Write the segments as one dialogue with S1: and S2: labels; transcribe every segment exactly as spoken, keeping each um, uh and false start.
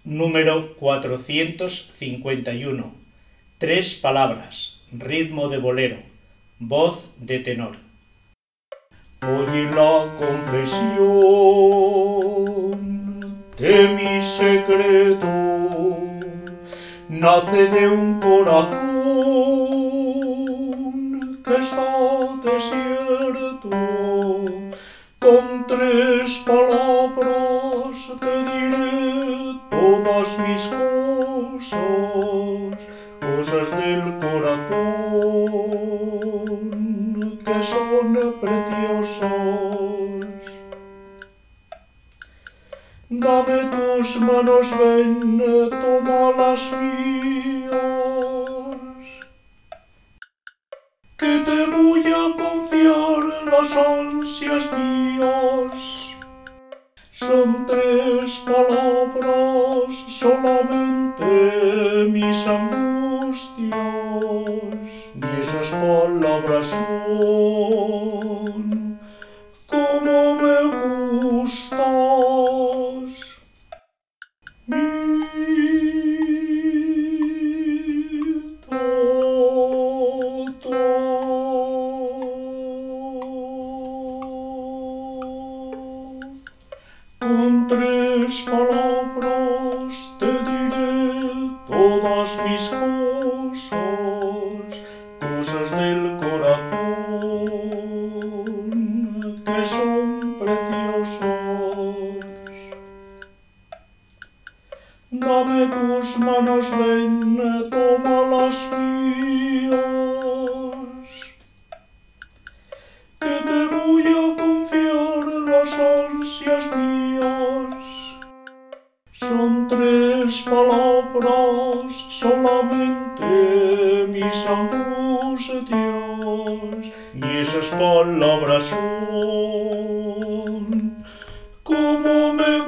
S1: Número cuatrocientos cincuenta y uno. Tres palabras, ritmo de bolero, voz de tenor. Oye la confesión de mi secreto, nace de un corazón que está desierto. Con tres palabras te diré todas mis cosas, cosas del corazón que son preciosas. Dame tus manos, ven, toma las mías, que te voy a confiar las ansias mías. Son tres palabras solamente mis angustias, y esas palabras son como me gustas. Mi Con tres palabras te diré todas mis cosas, cosas del corazón que son preciosas. Dame tus manos, ven, toma las mías, que te voy a confiar las ansias mías. Son tres palabras solamente mis angustias, y esas palabras son como me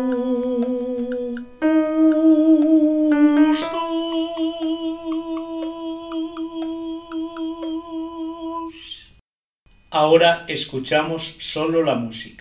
S1: gustas. Ahora escuchamos solo la música.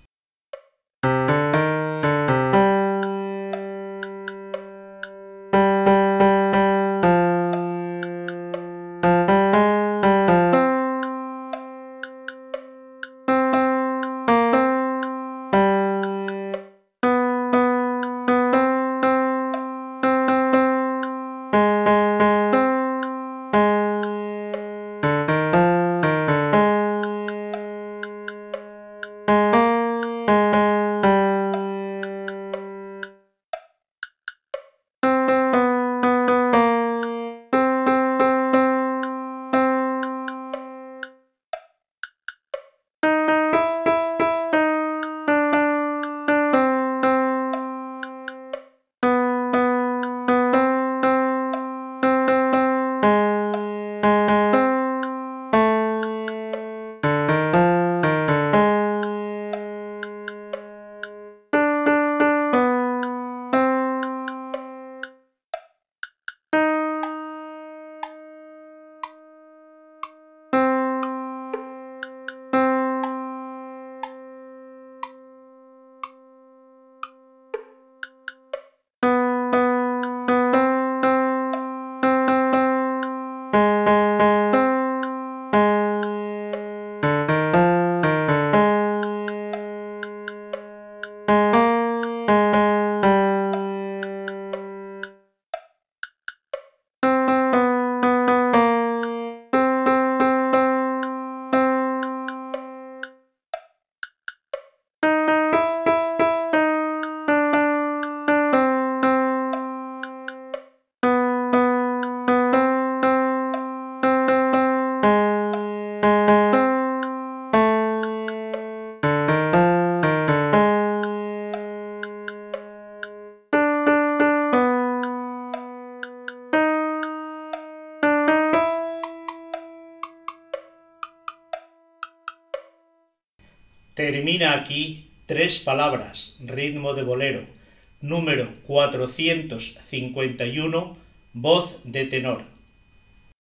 S1: Termina aquí Tres palabras, ritmo de bolero, número cuatrocientos cincuenta y uno, voz de tenor.